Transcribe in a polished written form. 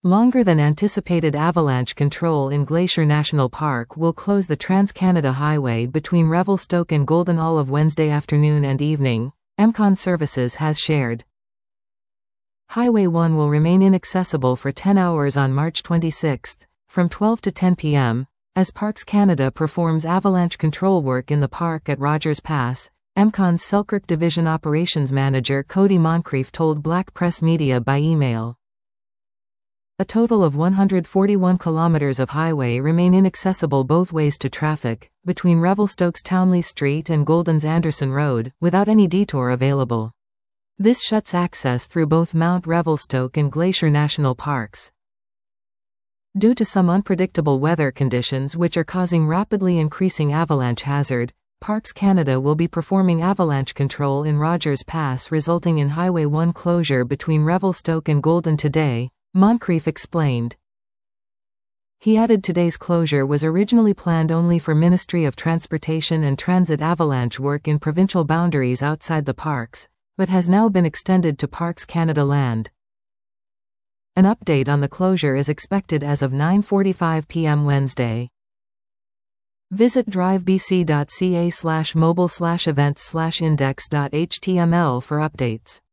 Longer than anticipated avalanche control in Glacier National Park will close the Trans-Canada Highway between Revelstoke and Golden Olive Wednesday afternoon and evening, MCON Services has shared. Highway 1 will remain inaccessible for 10 hours on March 26, from 12 to 10 p.m., as Parks Canada performs avalanche control work in the park at Rogers Pass, MCON's Selkirk Division Operations Manager Cody Moncrief told Black Press Media by email. A total of 141 kilometers of highway remain inaccessible both ways to traffic, between Revelstoke's Townley Street and Golden's Anderson Road, without any detour available. This shuts access through both Mount Revelstoke and Glacier National Parks. Due to some unpredictable weather conditions which are causing rapidly increasing avalanche hazard, Parks Canada will be performing avalanche control in Rogers Pass, resulting in Highway 1 closure between Revelstoke and Golden today, Moncrief explained. He added today's closure was originally planned only for Ministry of Transportation and Transit avalanche work in provincial boundaries outside the parks, but has now been extended to Parks Canada land. An update on the closure is expected as of 9:45 p.m. Wednesday. Visit drivebc.ca/mobile/events/index.html for updates.